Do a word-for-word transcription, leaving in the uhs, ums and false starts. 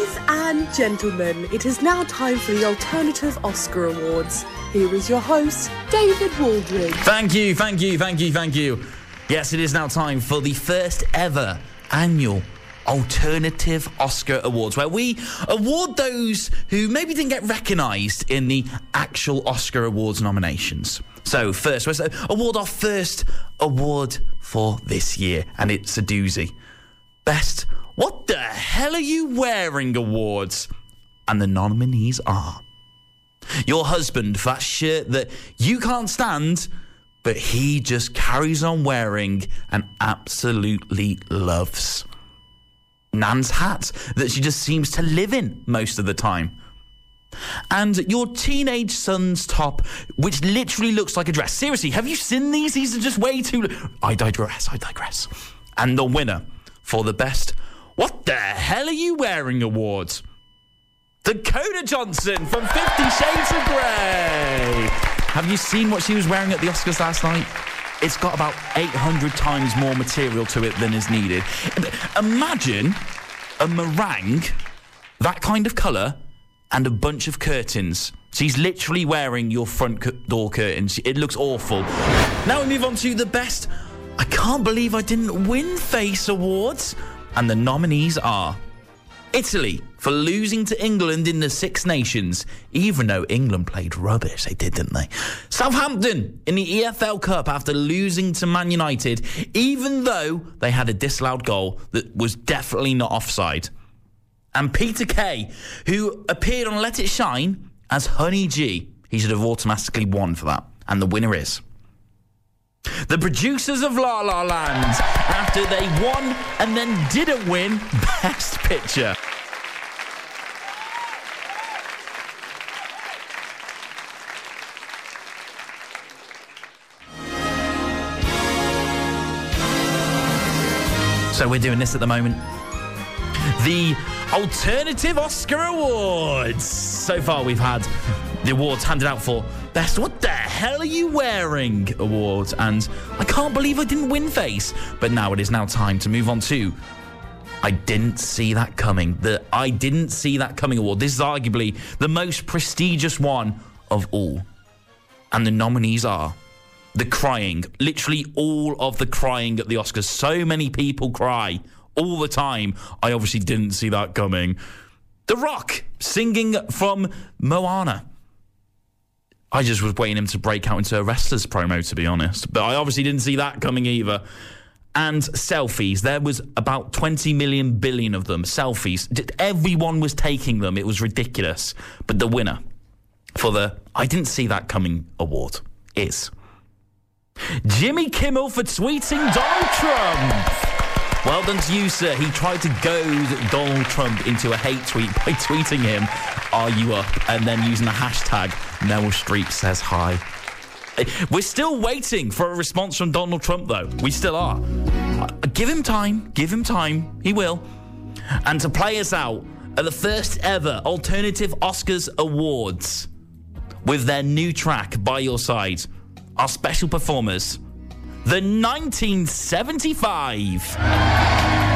Ladies and gentlemen, it is now time for the Alternative Oscar Awards. Here is your host, David Waldron. Thank you, thank you, thank you, thank you. Yes, it is now time for the first ever annual Alternative Oscar Awards, where we award those who maybe didn't get recognised in the actual Oscar Awards nominations. So first, let's award our first award for this year, and it's a doozy. Best What the Hell Are You Wearing Awards. And the nominees are your husband for that shirt that you can't stand, but he just carries on wearing and absolutely loves. Nan's hat that she just seems to live in most of the time. And your teenage son's top, which literally looks like a dress. Seriously, have you seen these? These are just way too... I digress, I digress. And the winner for the best What the Hell Are You Wearing Awards? Dakota Johnson from Fifty Shades of Grey. Have you seen what she was wearing at the Oscars last night? It's got about eight hundred times more material to it than is needed. Imagine a meringue, that kind of colour, and a bunch of curtains. She's literally wearing your front door curtains. It looks awful. Now we move on to the best I Can't Believe I Didn't Win Face Awards. And the nominees are Italy for losing to England in the Six Nations, even though England played rubbish. They did, didn't they? Southampton in the E F L Cup after losing to Man United, even though they had a disallowed goal that was definitely not offside. And Peter Kay, who appeared on Let It Shine as Honey G. He should have automatically won for that. And the winner is the producers of La La Land, after they won and then didn't win Best Picture. So we're doing this at the moment. The Alternative Oscar Awards. So far we've had the awards handed out for Best What the Hell Are You Wearing Awards and I Can't Believe I Didn't Win Face. But now it is now time to move on to I Didn't See That Coming. The I Didn't See That Coming award. This is arguably the most prestigious one of all. And the nominees are the crying. Literally all of the crying at the Oscars. So many people cry all the time. I obviously didn't see that coming. The Rock singing from Moana. I just was waiting him to break out into a wrestler's promo, to be honest. But I obviously didn't see that coming either. And selfies. There was about twenty million billion of them. Selfies. Everyone was taking them. It was ridiculous. But the winner for the I Didn't See That Coming award is Jimmy Kimmel for tweeting Donald Trump. Well done to you, sir. He tried to goad Donald Trump into a hate tweet by tweeting him, "Are you up?" and then using the hashtag Meryl Streep says hi. We're still waiting for a response from Donald Trump, though. We still are. Give him time. Give him time. He will. And to play us out at the first ever Alternative Oscars Awards with their new track, By Your Side, our special performers, the nineteen seventy-five